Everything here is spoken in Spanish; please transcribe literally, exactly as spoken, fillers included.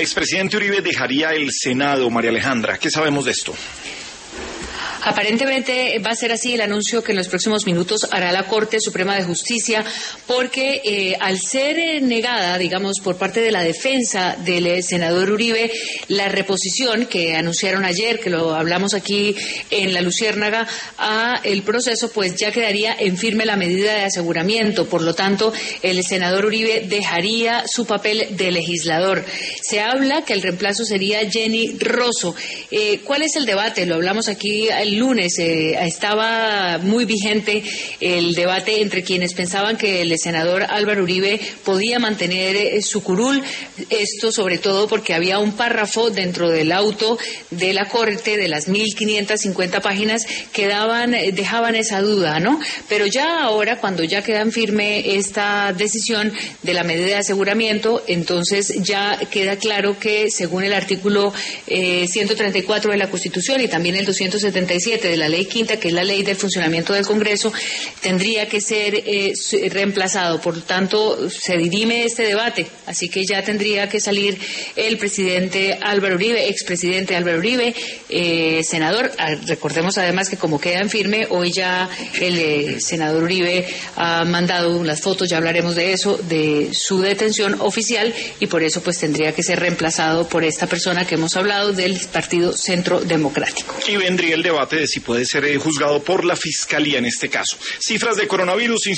Expresidente Uribe dejaría el Senado, María Alejandra. ¿Qué sabemos de esto? Aparentemente va a ser así el anuncio que en los próximos minutos hará la Corte Suprema de Justicia, porque eh, al ser eh, negada, digamos, por parte de la defensa del eh, senador Uribe, la reposición que anunciaron ayer, que lo hablamos aquí en La Luciérnaga, a el proceso, pues ya quedaría en firme la medida de aseguramiento. Por lo tanto, el senador Uribe dejaría su papel de legislador. Se habla que el reemplazo sería Jenny Rosso. Eh, ¿Cuál es el debate? Lo hablamos aquí el lunes. Eh, estaba muy vigente el debate entre quienes pensaban que el senador Álvaro Uribe podía mantener eh, su curul, esto sobre todo porque había un párrafo dentro del auto de la Corte de las mil quinientas cincuenta páginas que daban, dejaban esa duda, ¿no? Pero ya ahora, cuando ya queda en firme esta decisión de la medida de aseguramiento, entonces ya queda claro que según el artículo eh, ciento treinta y cuatro de la Constitución y también el doscientos setenta y siete de la Ley Quinta, que es la ley del funcionamiento del Congreso, tendría que ser eh, reemplazado. Por lo tanto, se dirime este debate, así que ya tendría que salir el presidente Álvaro Uribe, expresidente Álvaro Uribe, eh, senador. Recordemos además que como queda en firme, hoy ya el eh, senador Uribe ha mandado las fotos, ya hablaremos de eso, de su detención oficial, y por eso pues tendría que ser reemplazado por esta persona que hemos hablado del Partido Centro Democrático. Y vendría el debate de si puede ser eh, juzgado por la Fiscalía en este caso. Cifras de coronavirus.